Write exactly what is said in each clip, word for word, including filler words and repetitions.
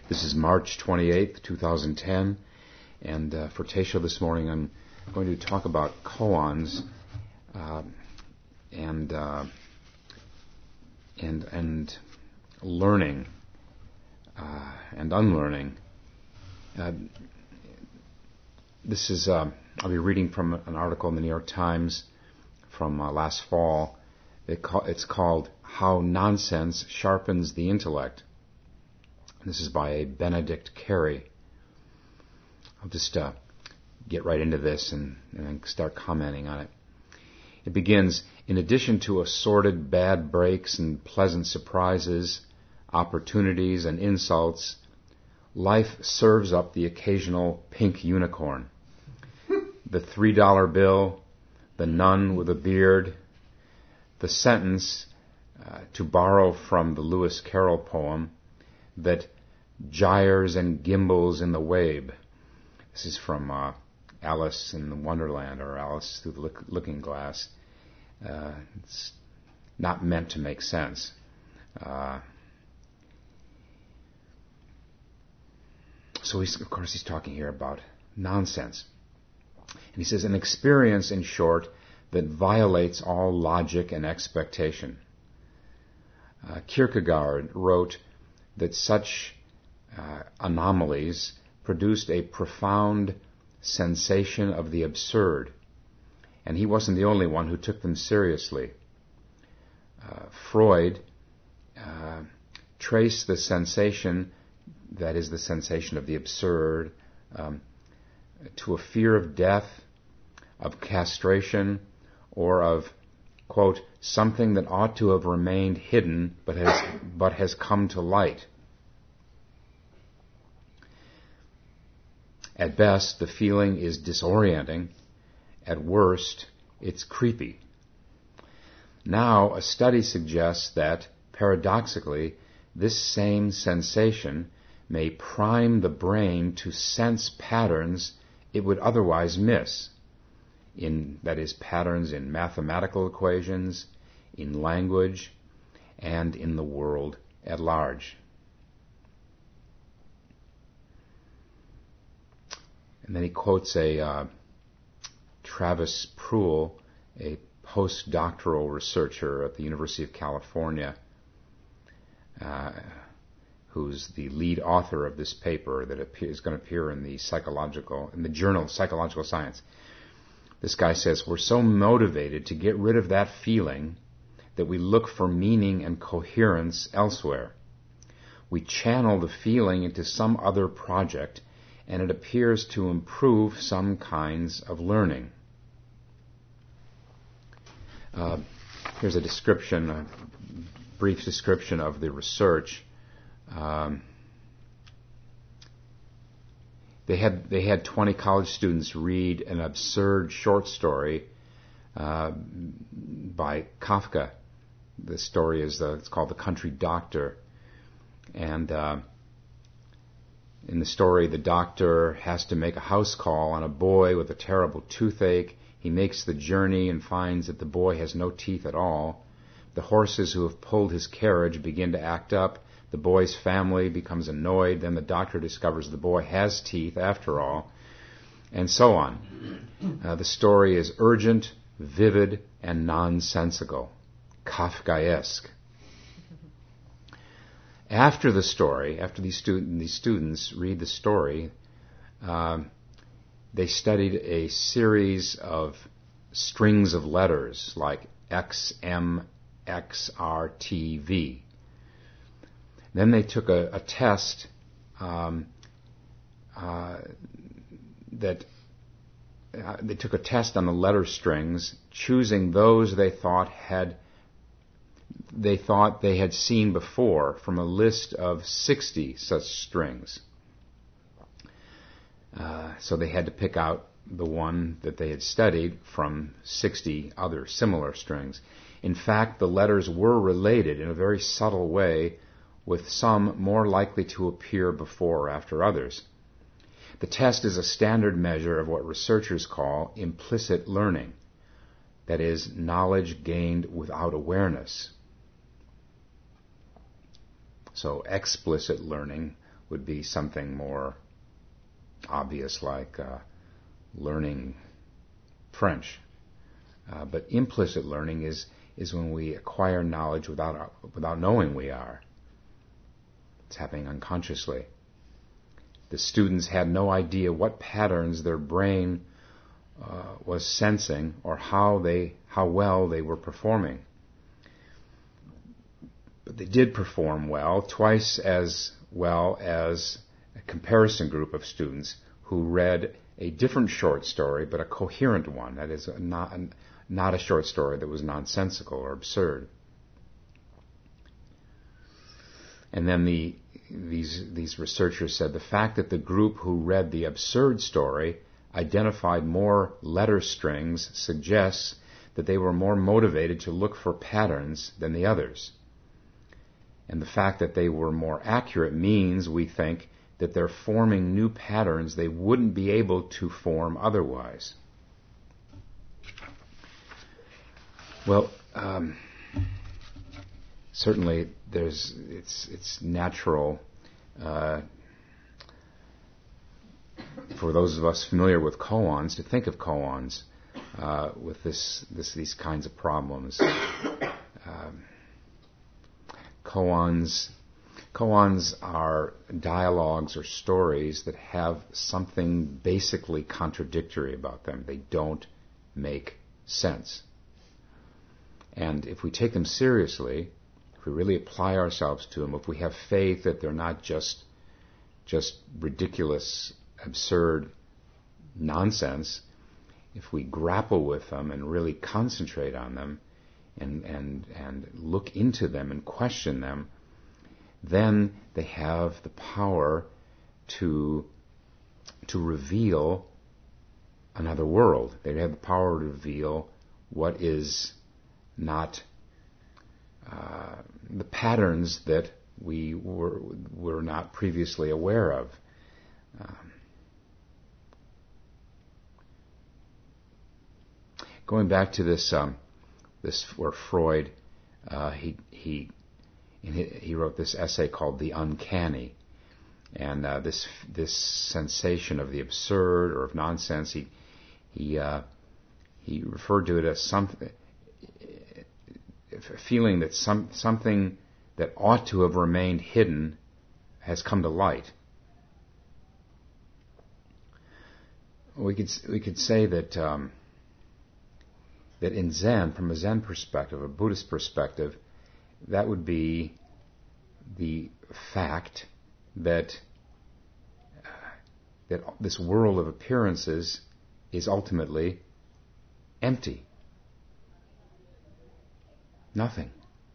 This is March twenty-eighth, twenty ten, and uh, for Teisho this morning I'm going to talk about koans uh, and uh, and and learning uh, and unlearning. Uh, this is uh, I'll be reading from an article in the New York Times from uh, last fall. It ca- it's called "How Nonsense Sharpens the Intellect." This is by Benedict Carey. I'll just uh, get right into this and, and start commenting on it. It begins, in addition to assorted bad breaks and pleasant surprises, opportunities and insults, life serves up the occasional pink unicorn. The three dollar bill, the nun with a beard, the sentence, uh, to borrow from the Lewis Carroll poem, that gyres and gimbals in the wabe. This is from uh, Alice in the Wonderland, or Alice Through the Look- Looking Glass. Uh, it's not meant to make sense. Uh, so he's, of course he's talking here about nonsense. And he says, an experience, in short, that violates all logic and expectation. Uh, Kierkegaard wrote that such uh, anomalies produced a profound sensation of the absurd, and he wasn't the only one who took them seriously. Uh, Freud uh, traced the sensation, that is the sensation of the absurd, um, to a fear of death, of castration, or of, quote, something that ought to have remained hidden but has but has come to light. At best, the feeling is disorienting. At worst, it's creepy. Now, a study suggests that, paradoxically, this same sensation may prime the brain to sense patterns it would otherwise miss. In, that is, patterns in mathematical equations, in language, and in the world at large. And then he quotes a uh, Travis Pruill, a postdoctoral researcher at the University of California, uh, who's the lead author of this paper that appear, is going to appear in the psychological, in the journal Psychological Science. This guy says, we're so motivated to get rid of that feeling that we look for meaning and coherence elsewhere. We channel the feeling into some other project, and it appears to improve some kinds of learning. Uh, here's a description, a brief description of the research. Um, They had they had twenty college students read an absurd short story uh, by Kafka. The story is the, it's called The Country Doctor, and uh, in the story, the doctor has to make a house call on a boy with a terrible toothache. He makes the journey and finds that the boy has no teeth at all. The horses who have pulled his carriage begin to act up. The boy's family becomes annoyed. Then the doctor discovers the boy has teeth after all, and so on. Uh, the story is urgent, vivid, and nonsensical, Kafkaesque. After the story, after these, student, these students read the story, uh, they studied a series of strings of letters like X, M, X, R, T, V. Then they took a, a test um, uh, that uh, they took a test on the letter strings, choosing those they thought had they thought they had seen before from a list of sixty such strings. Uh, so they had to pick out the one that they had studied from sixty other similar strings. In fact, the letters were related in a very subtle way, with some more likely to appear before or after others. The test is a standard measure of what researchers call implicit learning, that is, knowledge gained without awareness. So explicit learning would be something more obvious, like uh, learning French. Uh, but implicit learning is is when we acquire knowledge without without knowing we are. It's happening unconsciously. The students had no idea what patterns their brain uh, was sensing or how they how well they were performing. But they did perform well, twice as well as a comparison group of students who read a different short story, but a coherent one. That is, not, not a short story that was nonsensical or absurd. And then the, these, these researchers said the fact that the group who read the absurd story identified more letter strings suggests that they were more motivated to look for patterns than the others. And the fact that they were more accurate means, we think, that they're forming new patterns they wouldn't be able to form otherwise. Well, um, certainly there's it's it's natural uh, for those of us familiar with koans to think of koans uh, with this this these kinds of problems. Um, koans. Koans are dialogues or stories that have something basically contradictory about them. They don't make sense. And if we take them seriously, if we really apply ourselves to them, if we have faith that they're not just just ridiculous, absurd nonsense, if we grapple with them and really concentrate on them and and and look into them and question them, then they have the power to to reveal another world. They have the power to reveal what is not uh, the patterns that we were were not previously aware of. Um, going back to this, um, this where Freud uh, he he. And he, he wrote this essay called "The Uncanny," and uh, this this sensation of the absurd or of nonsense. He he uh, he referred to it as something, a feeling that some something that ought to have remained hidden has come to light. We could we could say that um, that in Zen, from a Zen perspective, a Buddhist perspective, that would be the fact that uh, that this world of appearances is ultimately empty. Nothing.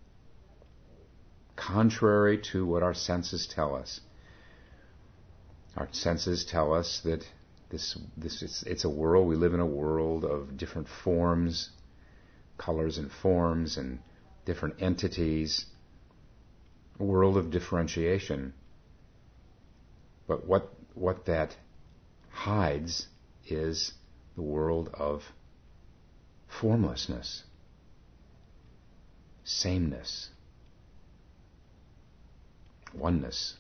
Contrary to what our senses tell us. Our senses tell us that this this it's, it's a world, we live in a world of different forms, colors and forms, and different entities, a world of differentiation. But what what that hides is the world of formlessness, sameness, oneness.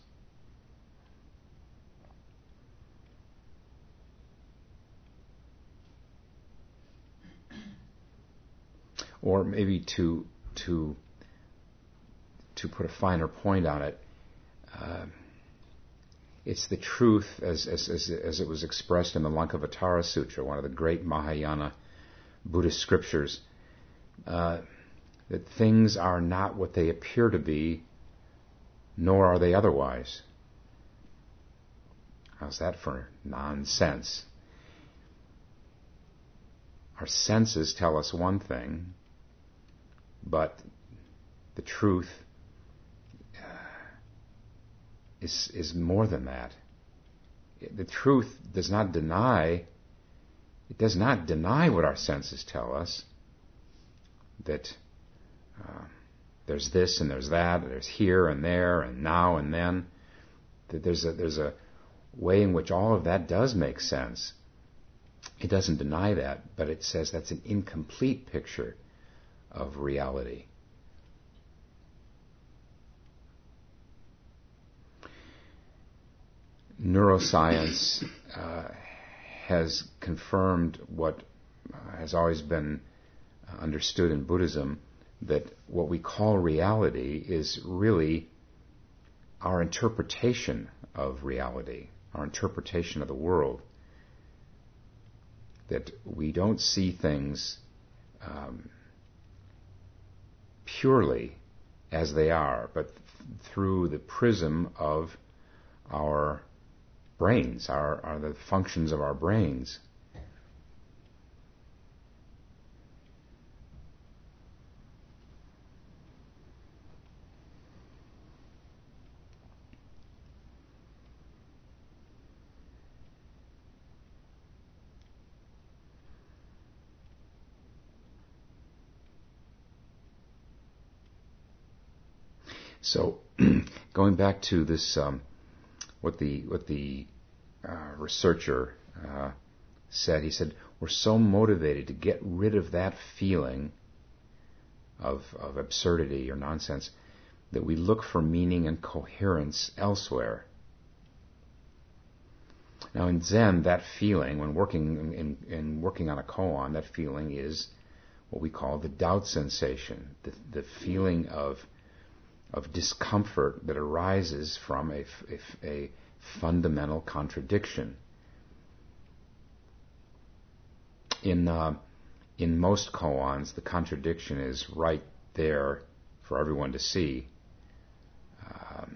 Or maybe to to to put a finer point on it, uh, it's the truth as, as as as it was expressed in the Lankavatara Sutra, one of the great Mahayana Buddhist scriptures, uh, that things are not what they appear to be, nor are they otherwise. How's that for nonsense? Our senses tell us one thing, but the truth uh, is is more than that. The truth does not deny, it does not deny what our senses tell us, that uh, there's this and there's that, there's here and there and now and then. That there's a there's a way in which all of that does make sense. It doesn't deny that, but it says that's an incomplete picture of reality. neuroscience uh, has confirmed what uh, has always been understood in Buddhism, that what we call reality is really our interpretation of reality, our interpretation of the world. That we don't see things um, purely as they are, but th- through the prism of our brains, our, our the functions of our brains. So, going back to this, um, what the what the uh, researcher uh, said, he said, we're so motivated to get rid of that feeling of of absurdity or nonsense that we look for meaning and coherence elsewhere. Now, in Zen, that feeling, when working in, in working on a koan, that feeling is what we call the doubt sensation, the, the feeling of of discomfort that arises from a, a, a fundamental contradiction. In uh, in most koans, the contradiction is right there for everyone to see. Um,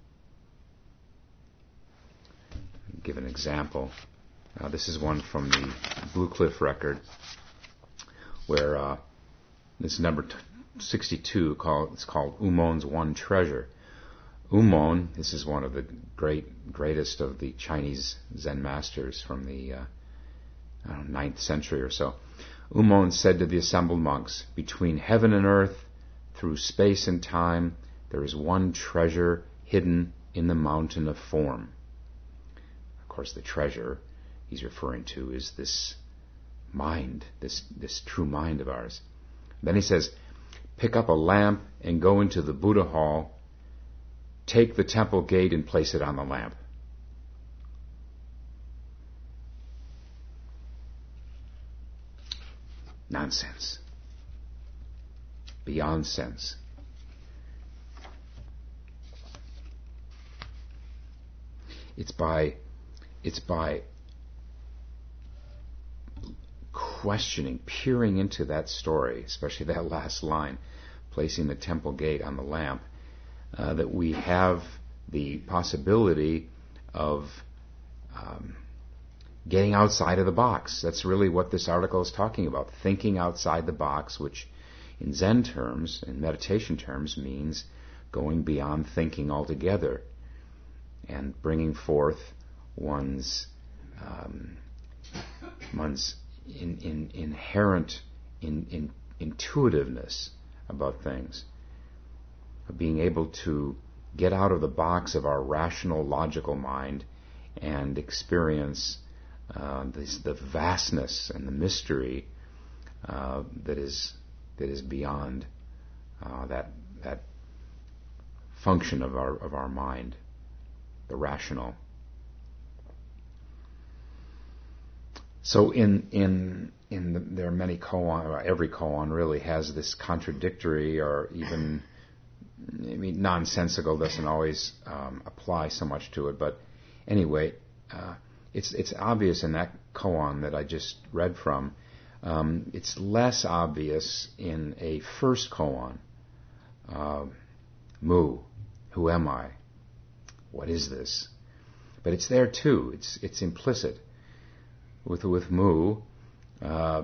give an example. Uh, this is one from the Blue Cliff record, where uh, this is number t- sixty-two, called, it's called Umon's One Treasure. Umon, this is one of the great, greatest of the Chinese Zen masters from the uh, I don't know, ninth century or so. Umon said to the assembled monks, between heaven and earth, through space and time, there is one treasure hidden in the mountain of form. Of course, the treasure he's referring to is this mind, this, this true mind of ours. Then he says, pick up a lamp and go into the Buddha hall. Take the temple gate and place it on the lamp. Nonsense. Beyond sense. It's by, it's by questioning, peering into that story, especially that last line, placing the temple gate on the lamp, uh, that we have the possibility of um, getting outside of the box. That's really what this article is talking about, thinking outside the box, which in Zen terms, in meditation terms, means going beyond thinking altogether and bringing forth one's um, one's in, in, inherent in, in, intuitiveness about things, of being able to get out of the box of our rational, logical mind and experience uh, this, the vastness and the mystery uh, that is that is beyond uh, that that function of our of our mind, the rational. So in in in the, there are many koan. Every koan really has this contradictory, or even I mean nonsensical doesn't always um, apply so much to it. But anyway, uh, it's it's obvious in that koan that I just read from. Um, it's less obvious in a first koan. Uh, Mu, who am I? What is this? But it's there too. It's it's implicit. With with Mu, uh,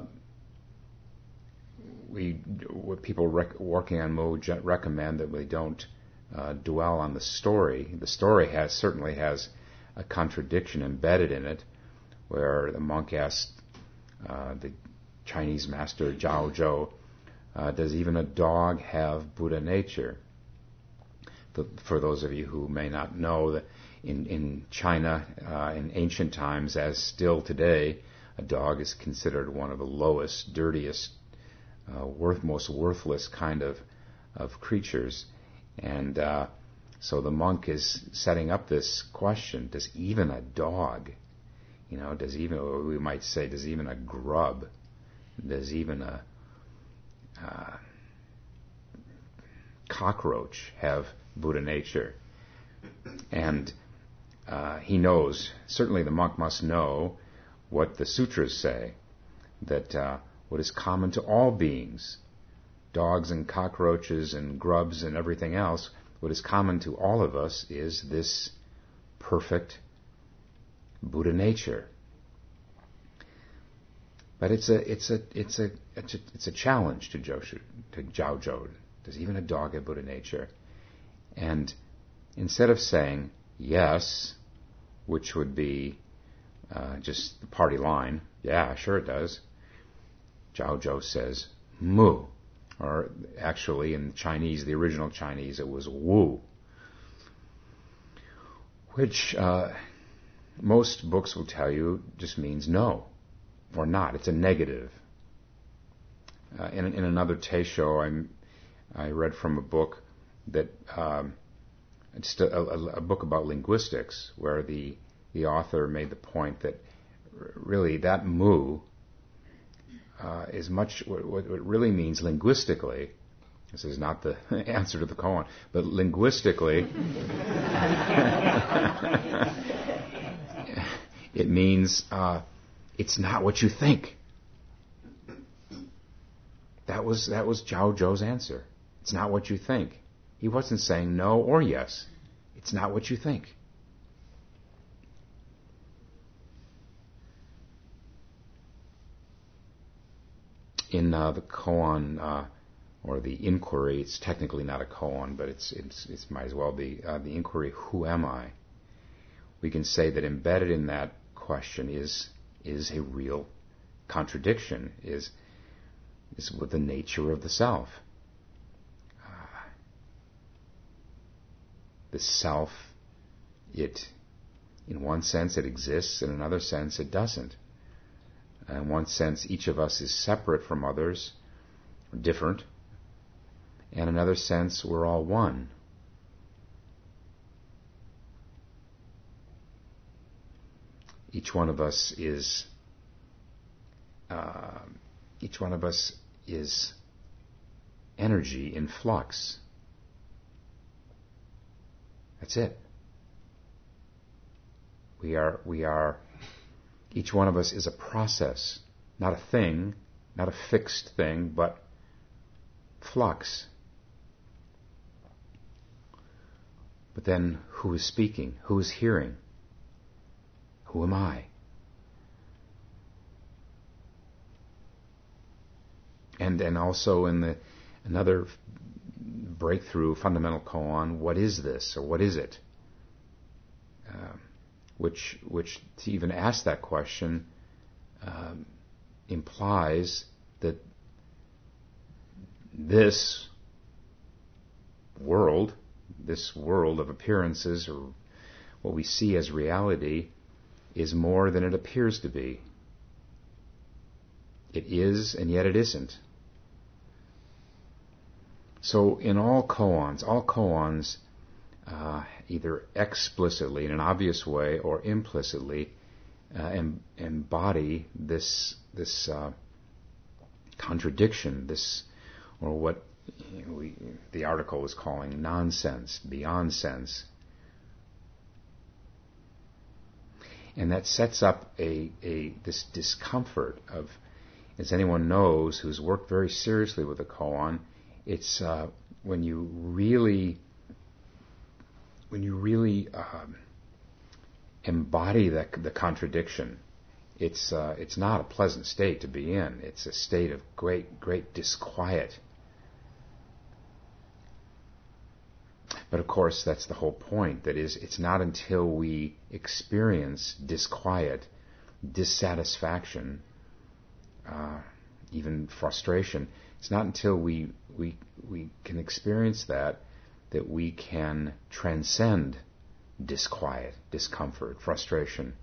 we what people rec- working on Mu recommend that we don't uh, dwell on the story. The story has certainly has a contradiction embedded in it, where the monk asked uh, the Chinese master Zhao Zhou, uh, "Does even a dog have Buddha nature?" The, for those of you who may not know, that in in China, uh, in ancient times, as still today, a dog is considered one of the lowest, dirtiest, uh, worth most worthless kind of of creatures, and uh, So the monk is setting up this question: does even a dog, you know, does even, or we might say, does even a grub, does even a uh, cockroach have Buddha nature? And uh, he knows, certainly the monk must know what the sutras say, that uh, what is common to all beings, dogs and cockroaches and grubs and everything else, what is common to all of us is this perfect Buddha nature. But it's a it's a it's a it's a, it's a challenge to Joshu, to Zhao Zhou. Does even a dog have Buddha nature? And instead of saying yes, which would be uh, just the party line, yeah, sure it does, Zhao Zhou says mu. Or actually, in Chinese, the original Chinese, it was wu, which uh, most books will tell you just means no, or not. It's a negative. Uh, in, in another Teisho, I'm, I read from a book that, um, just a, a, a book about linguistics, where the, the author made the point that r- really that mu Uh, is much what, what it really means linguistically. This is not the answer to the koan, but linguistically, it means uh, it's not what you think. That was that was Zhao Zhou's answer. It's not what you think. He wasn't saying no or yes. It's not what you think. In uh, the koan, uh, or the inquiry, it's technically not a koan, but it's it's it might as well be uh, the inquiry, who am I? We can say that embedded in that question is is a real contradiction, is is with the nature of the self. Uh, the self, it, in one sense it exists, in another sense it doesn't. In one sense, each of us is separate from others, different. In another sense, we're all one. Each one of us is, uh, each one of us is energy in flux. That's it. We are, we are. Each one of us is a process, not a thing, not a fixed thing, but flux. But then, who is speaking? Who is hearing? Who am I? And and also in the another breakthrough fundamental koan, what is this, or what is it? Um, Which, which to even ask that question um, implies that this world, this world of appearances, or what we see as reality, is more than it appears to be. It is, and yet it isn't. So in all koans, all koans, Uh, either explicitly in an obvious way or implicitly uh, em- embody this this uh, contradiction, this, or what you know, we, the article was calling nonsense, beyond sense, and that sets up a a this discomfort of, as anyone knows who's worked very seriously with the koan, it's uh, when you really When you really um, embody the, the contradiction, it's uh, it's not a pleasant state to be in. It's a state of great, great disquiet. But of course, that's the whole point. That is, it's not until we experience disquiet, dissatisfaction, uh, even frustration. It's not until we we we can experience that that we can transcend disquiet, discomfort, frustration.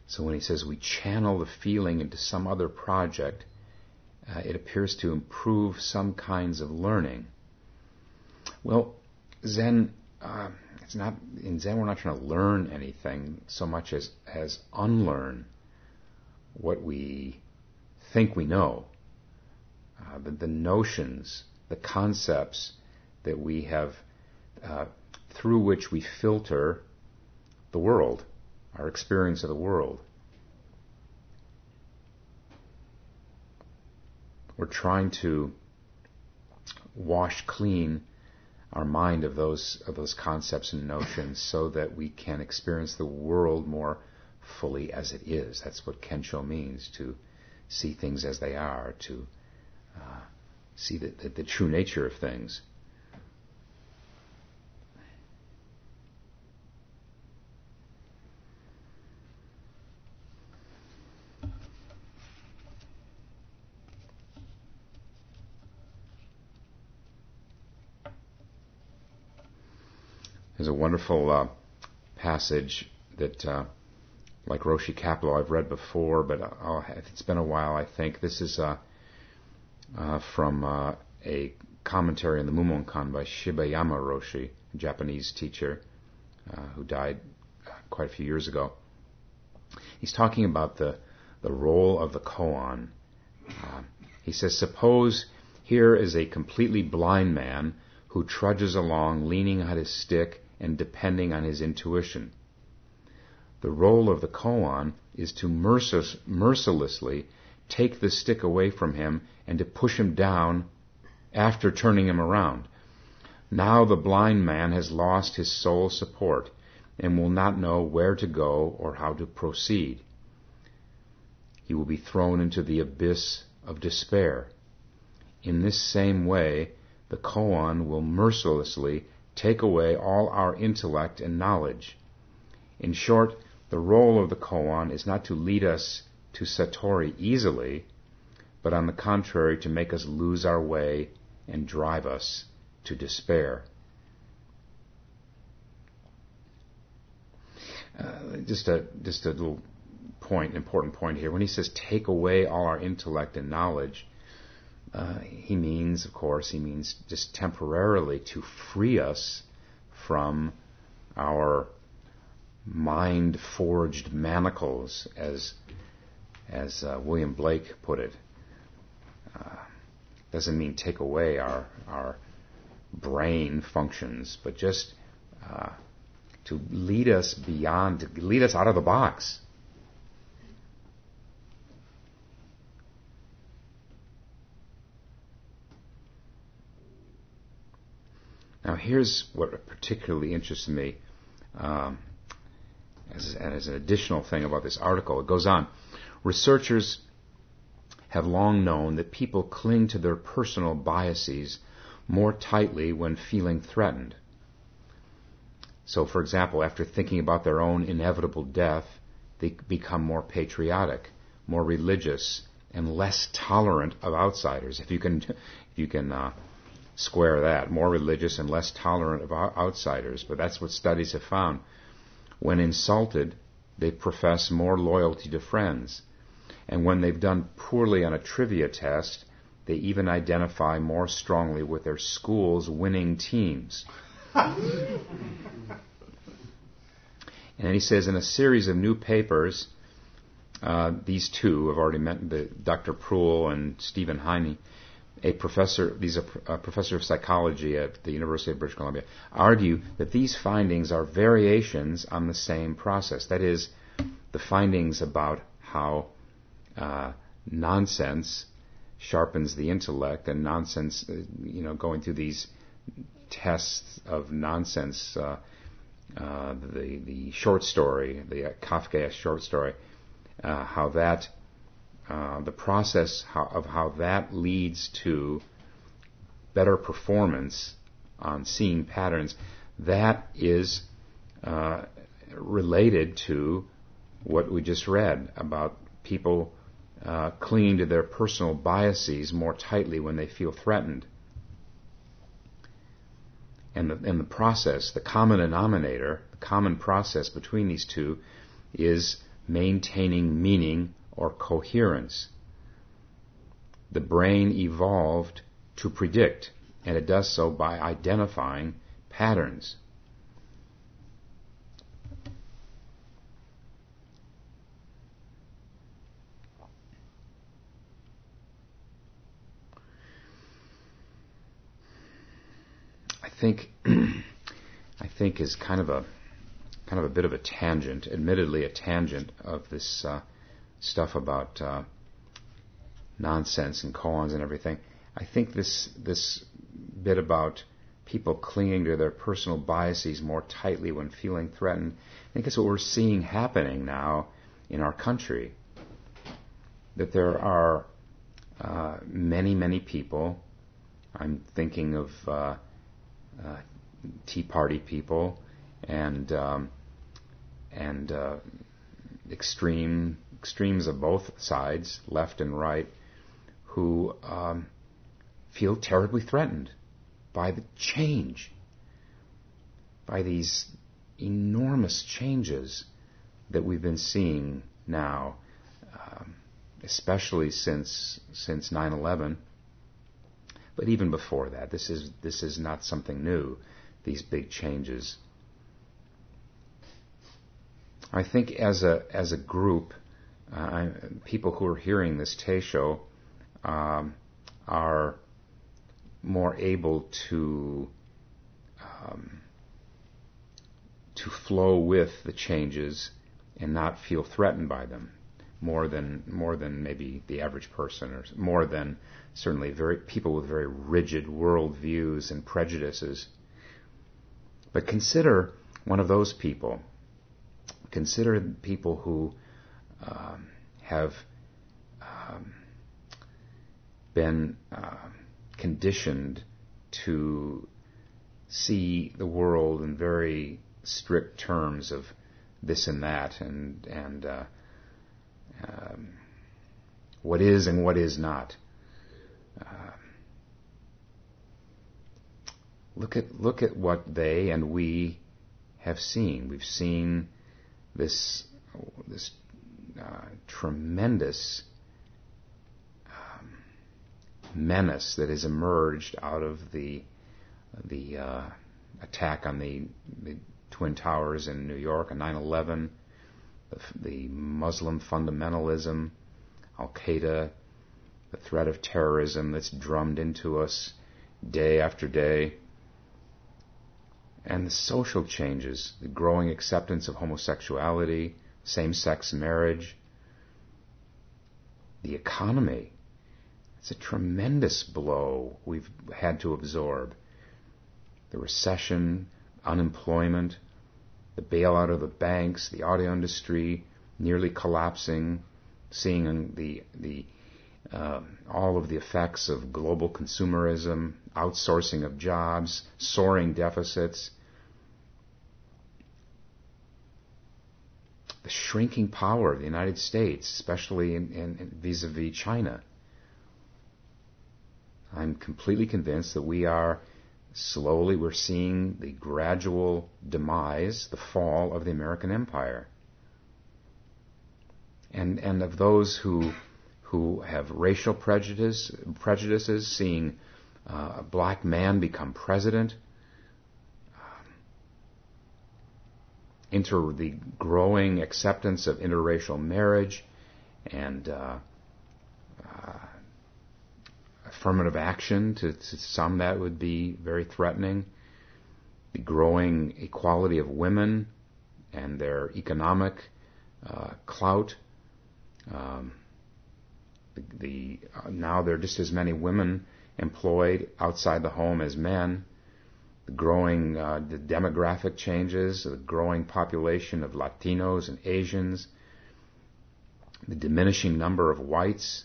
So when he says we channel the feeling into some other project, uh, it appears to improve some kinds of learning. Well, Zen, uh, it's not in Zen. We're not trying to learn anything so much as as unlearn what we think we know, uh, the, the notions, the concepts that we have, uh, through which we filter the world, our experience of the world. We're trying to wash clean our mind of those of those concepts and notions so that we can experience the world more fully as it is. That's what Kensho means, to see things as they are, to uh, see the, the, the true nature of things. There's a wonderful uh, passage that, uh, like Roshi Kapleau, I've read before, but I'll, it's been a while, I think. This is uh, uh, from uh, a commentary on the Mumonkan by Shibayama Roshi, a Japanese teacher uh, who died quite a few years ago. He's talking about the, the role of the koan. Uh, he says, suppose here is a completely blind man who trudges along leaning on his stick and depending on his intuition. The role of the koan is to mercil- mercilessly take the stick away from him and to push him down after turning him around. Now the blind man has lost his sole support and will not know where to go or how to proceed. He will be thrown into the abyss of despair. In this same way, the koan will mercilessly take away all our intellect and knowledge. In short, the role of the koan is not to lead us to satori easily, but on the contrary, to make us lose our way and drive us to despair. Uh, just a just a little point, important point here. When he says take away all our intellect and knowledge, Uh, he means, of course, he means just temporarily to free us from our mind-forged manacles, as as uh, William Blake put it. Uh, doesn't mean take away our our brain functions, but just uh, to lead us beyond, to lead us out of the box. Now, here's what particularly interests me um, as, as an additional thing about this article. It goes on. Researchers have long known that people cling to their personal biases more tightly when feeling threatened. So, for example, after thinking about their own inevitable death, they become more patriotic, more religious, and less tolerant of outsiders. If you can, if you can. Uh, Square that, more religious and less tolerant of outsiders. But that's what studies have found. When insulted, they profess more loyalty to friends. And when they've done poorly on a trivia test, they even identify more strongly with their school's winning teams. And then he says, in a series of new papers, uh, these two, I've already met the, Doctor Proul and Stephen Heine, a professor, these are a professor of psychology at the University of British Columbia, argue that these findings are variations on the same process. That is, the findings about how uh, nonsense sharpens the intellect, and nonsense, uh, you know, going through these tests of nonsense, uh, uh, the the short story, the Kafkaesque short story, uh, how that. Uh, the process how, of how that leads to better performance on seeing patterns, that is uh, related to what we just read about people uh, clinging to their personal biases more tightly when they feel threatened. And the, and the process, the common denominator, the common process between these two is maintaining meaning or coherence. The brain evolved to predict, and it does so by identifying patterns. I think I think is kind of a kind of a bit of a tangent, admittedly a tangent of this uh, stuff about uh, nonsense and koans and everything. I think this this bit about people clinging to their personal biases more tightly when feeling threatened, I think that's what we're seeing happening now in our country. That there are uh, many, many people, I'm thinking of uh, uh, Tea Party people and um, and uh, extreme extremes of both sides, left and right, who um, feel terribly threatened by the change, by these enormous changes that we've been seeing now, um, especially since since nine eleven. But even before that, this is this is not something new, these big changes. I think as a as a group, uh, people who are hearing this Teisho um, are more able to um, to flow with the changes and not feel threatened by them, more than more than maybe the average person, or more than certainly very people with very rigid worldviews and prejudices. But consider one of those people. Consider people who um, have um, been uh, conditioned to see the world in very strict terms of this and that, and and uh, um, what is and what is not. Uh, look at look at what they and we have seen. We've seen this this uh, tremendous um, menace that has emerged out of the the uh, attack on the, the Twin Towers in New York on nine eleven, the, the Muslim fundamentalism, Al-Qaeda, the threat of terrorism that's drummed into us day after day, and the social changes, the growing acceptance of homosexuality, same-sex marriage, the economy. It's a tremendous blow we've had to absorb. The recession, unemployment, the bailout of the banks, the auto industry nearly collapsing, seeing the the uh, all of the effects of global consumerism, outsourcing of jobs, soaring deficits, the shrinking power of the United States, especially in, in, in vis-a-vis China. I'm completely convinced that we are slowly, we're seeing the gradual demise, the fall of the American empire. And and of those who who have racial prejudice, prejudices, seeing uh, a black man become president, um, inter the growing acceptance of interracial marriage, and uh, uh, affirmative action. To, to some, that would be very threatening. The growing equality of women and their economic uh, clout. Um, the, the uh, now there are just as many women employed outside the home as men. The growing uh, the demographic changes, the growing population of Latinos and Asians, the diminishing number of whites,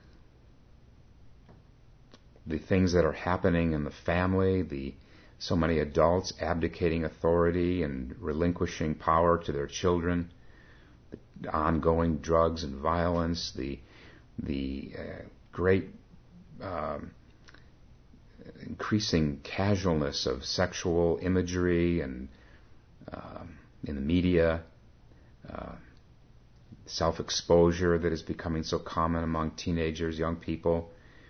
the things that are happening in the family, the so many adults abdicating authority and relinquishing power to their children, the ongoing drugs and violence, the the uh, great um, increasing casualness of sexual imagery and um, in the media, uh, self-exposure that is becoming so common among teenagers, young people,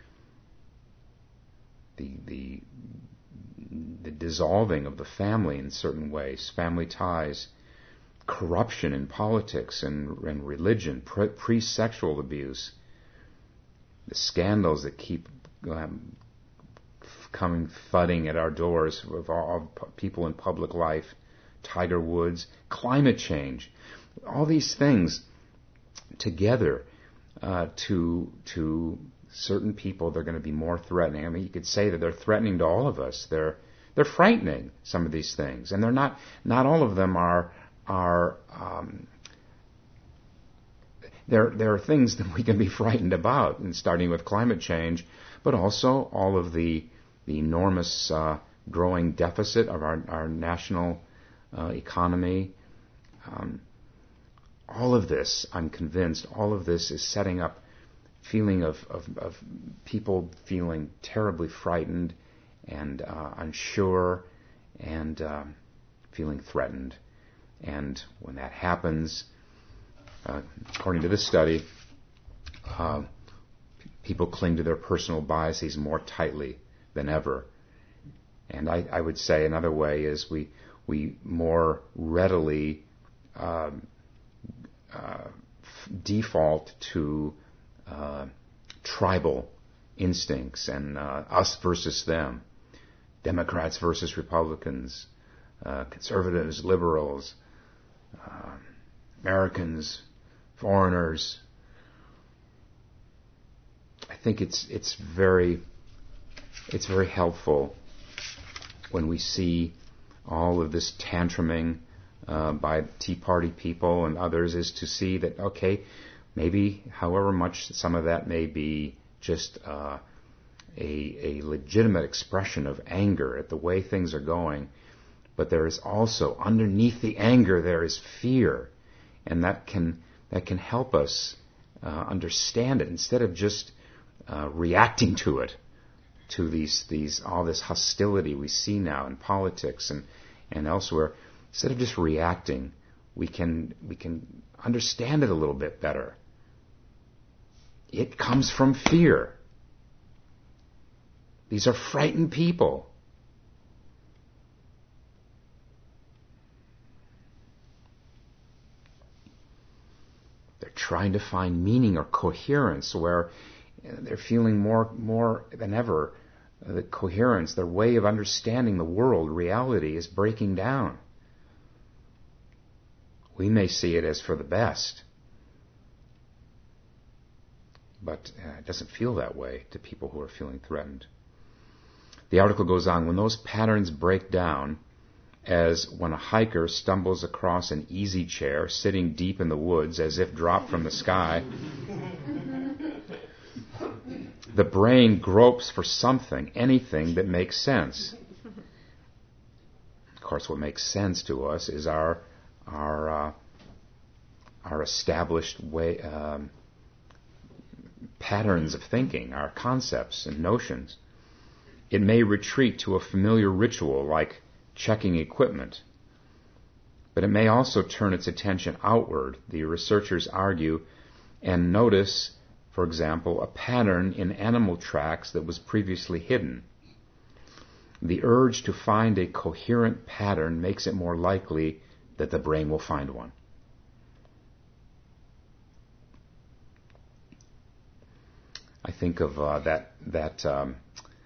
the the the dissolving of the family in certain ways, family ties, corruption in politics and, and religion, pre- pre-sexual abuse, the scandals that keep um, coming thudding at our doors of all of people in public life, Tiger Woods, climate change, all these things together uh, to to certain people, they're going to be more threatening. I mean, you could say that they're threatening to all of us. They're they're frightening, some of these things, and they're not. Not all of them are are. Um, there there are things that we can be frightened about, and starting with climate change, but also all of the the enormous uh, growing deficit of our our national uh, economy. Um, all of this, I'm convinced, all of this is setting up feeling of, of, of people feeling terribly frightened and uh, unsure and um, feeling threatened. And when that happens, uh, according to this study, uh, people cling to their personal biases more tightly than ever. And I, I would say another way is we we more readily um, uh, f- default to Uh, tribal instincts and uh, us versus them, Democrats versus Republicans, uh, conservatives, liberals, uh, Americans, foreigners. I think it's it's very it's very helpful when we see all of this tantruming uh, by Tea Party people and others, is to see that, okay, maybe, however much some of that may be just uh, a, a legitimate expression of anger at the way things are going, but there is also, underneath the anger, there is fear, and that can that can help us uh, understand it instead of just uh, reacting to it, to these these all this hostility we see now in politics and and elsewhere. Instead of just reacting, we can we can understand it a little bit better. It comes from fear. These are frightened people. They're trying to find meaning or coherence, where they're feeling more more than ever the coherence, their way of understanding the world, reality, is breaking down. We may see it as for the best, but uh, it doesn't feel that way to people who are feeling threatened. The article goes on, when those patterns break down, as when a hiker stumbles across an easy chair sitting deep in the woods as if dropped from the sky, the brain gropes for something, anything that makes sense. Of course, what makes sense to us is our our uh, our established way um, patterns of thinking, our concepts and notions. It may retreat to a familiar ritual like checking equipment, but it may also turn its attention outward, the researchers argue, and notice, for example, a pattern in animal tracks that was previously hidden. The urge to find a coherent pattern makes it more likely that the brain will find one. I think of uh, that that um,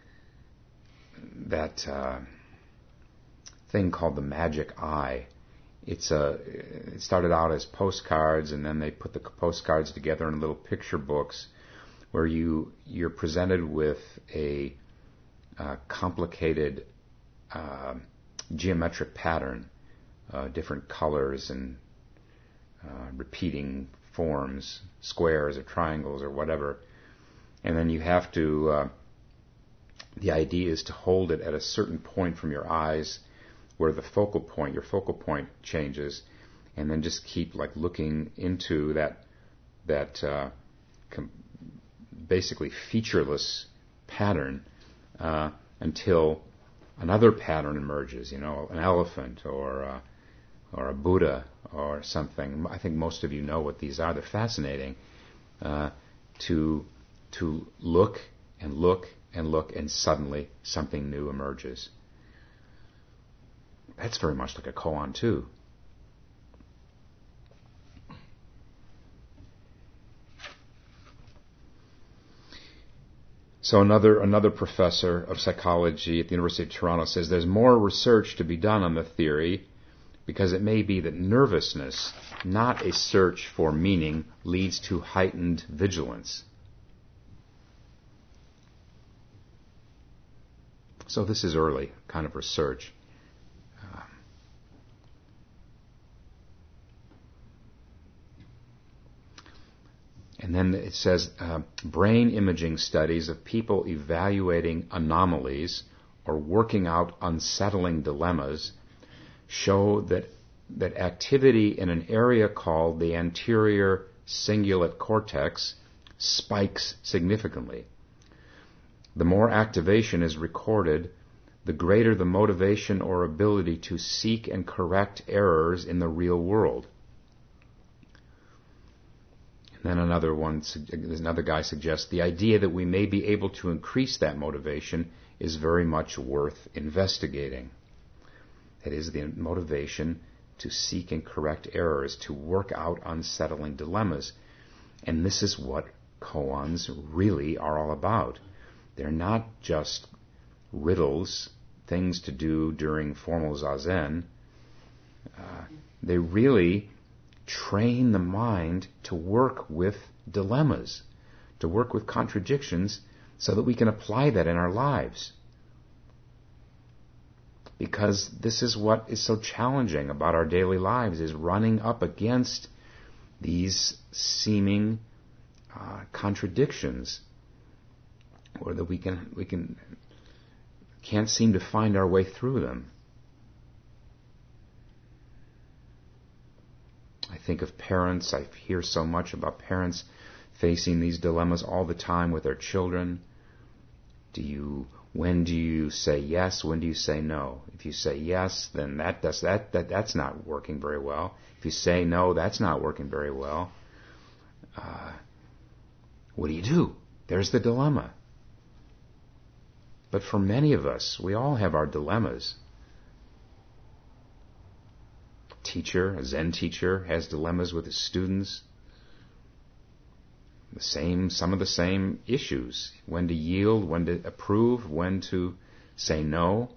that uh, thing called the magic eye. It's a it started out as postcards, and then they put the postcards together in little picture books, where you you're presented with a uh, complicated uh, geometric pattern, uh, different colors and uh, repeating forms, squares or triangles or whatever. And then you have to, uh, the idea is to hold it at a certain point from your eyes where the focal point, your focal point changes, and then just keep like looking into that, that uh, com- basically featureless pattern uh, until another pattern emerges, you know, an elephant or uh, or a Buddha or something. I think most of you know what these are. They're fascinating. Uh, to to look and look and look, and suddenly something new emerges. That's very much like a koan too. So another another professor of psychology at the University of Toronto says there's more research to be done on the theory, because it may be that nervousness, not a search for meaning, leads to heightened vigilance. So this is early kind of research. Um, and then it says uh, brain imaging studies of people evaluating anomalies or working out unsettling dilemmas show that that activity in an area called the anterior cingulate cortex spikes significantly. The more activation is recorded, the greater the motivation or ability to seek and correct errors in the real world. And then another one, another guy suggests the idea that we may be able to increase that motivation is very much worth investigating. That is, the motivation to seek and correct errors, to work out unsettling dilemmas. And this is what koans really are all about. They're not just riddles, things to do during formal zazen. Uh, they really train the mind to work with dilemmas, to work with contradictions, so that we can apply that in our lives. Because this is what is so challenging about our daily lives, is running up against these seeming uh, contradictions, or that we can we can can't seem to find our way through them. I think of parents. I hear so much about parents facing these dilemmas all the time with their children. Do you When do you say yes? When do you say no? If you say yes, then that does that, that that's not working very well. If you say no, that's not working very well. Uh, what do you do? There's the dilemma. But for many of us, we all have our dilemmas. Teacher, a Zen teacher, has dilemmas with his students. The same, some of the same issues. When to yield, when to approve, when to say no.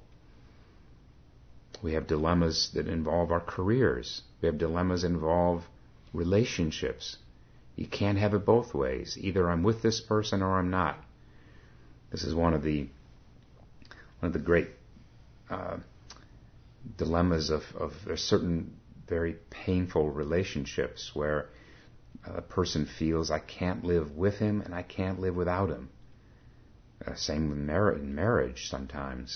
We have dilemmas that involve our careers. We have dilemmas that involve relationships. You can't have it both ways. Either I'm with this person or I'm not. This is one of the one of the great uh, dilemmas of, of certain very painful relationships where a person feels I can't live with him and I can't live without him. Uh, same with mar- in marriage sometimes.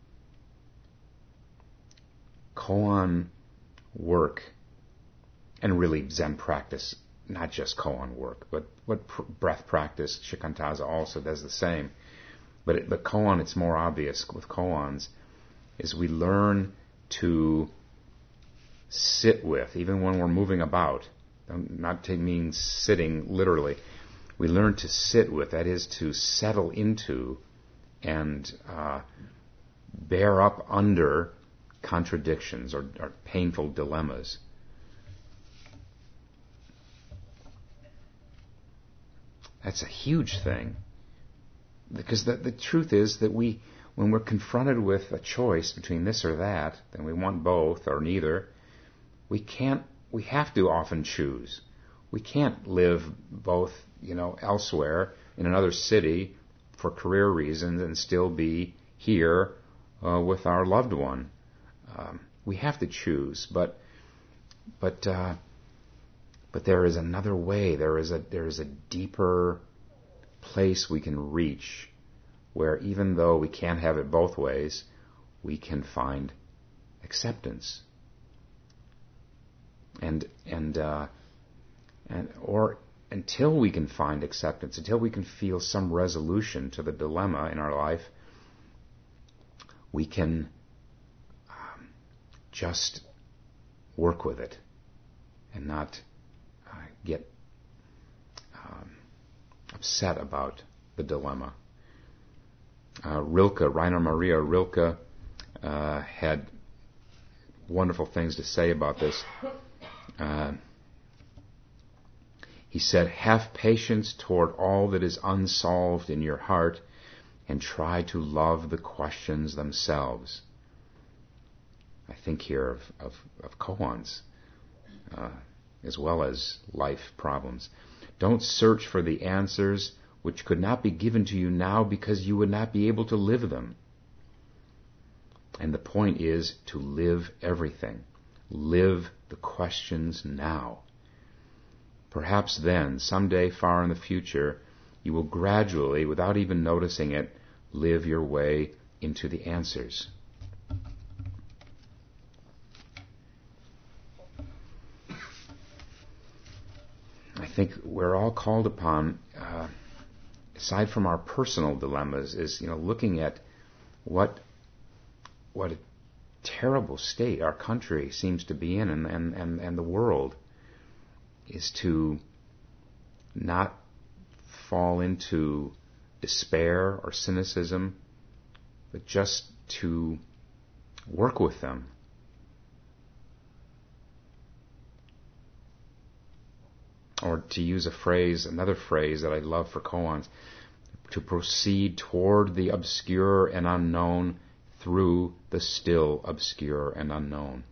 Koan work, and really Zen practice, not just koan work, but what pr- breath practice, Shikantaza also does the same. But it, but koan, it's more obvious with koans, is we learn to sit with, even when we're moving about. Not to mean sitting literally. We learn to sit with, that is to settle into and uh, bear up under contradictions or, or painful dilemmas. That's a huge thing. Because the, the truth is that we, when we're confronted with a choice between this or that, then we want both or neither, we can't We have to often choose. We can't live both, you know, elsewhere in another city for career reasons and still be here uh, with our loved one. Um, we have to choose, but but uh, but there is another way. There is a there is a deeper place we can reach, where even though we can't have it both ways, we can find acceptance. And and uh, and or until we can find acceptance, until we can feel some resolution to the dilemma in our life, we can um, just work with it. and not uh, get um, upset about the dilemma. Uh, Rilke, Rainer Maria Rilke, uh, had wonderful things to say about this. Uh, he said, "Have patience toward all that is unsolved in your heart, and try to love the questions themselves." I think here of, of, of koans, uh, as well as life problems. Don't search for the answers which could not be given to you now because you would not be able to live them. And the point is to live everything. Live the questions now. Perhaps then, someday far in the future, you will gradually, without even noticing it, live your way into the answers. I think we're all called upon, uh, aside from our personal dilemmas, is you know looking at what what a terrible state our country seems to be in, and, and, and, and the world, is to not fall into despair or cynicism, but just to work with them. Or to use a phrase, another phrase that I love for koans, to proceed toward the obscure and unknown through the still obscure and unknown.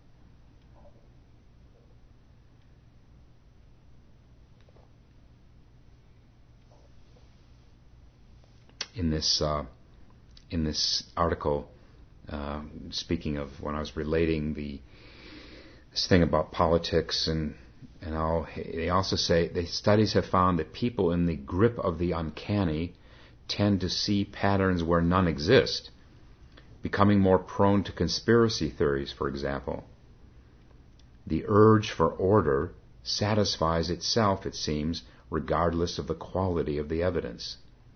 In this uh, in this article, uh, speaking of when I was relating the this thing about politics and and all, they also say the studies have found that people in the grip of the uncanny tend to see patterns where none exist, becoming more prone to conspiracy theories, for example. The urge for order satisfies itself, it seems, regardless of the quality of the evidence.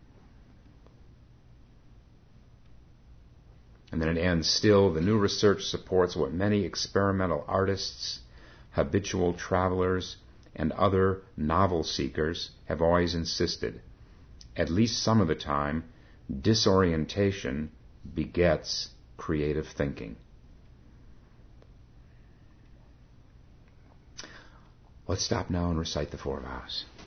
And then it ends, still, the new research supports what many experimental artists, habitual travelers, and other novel seekers have always insisted. At least some of the time, disorientation begets creative thinking. Let's stop now and recite the four vows.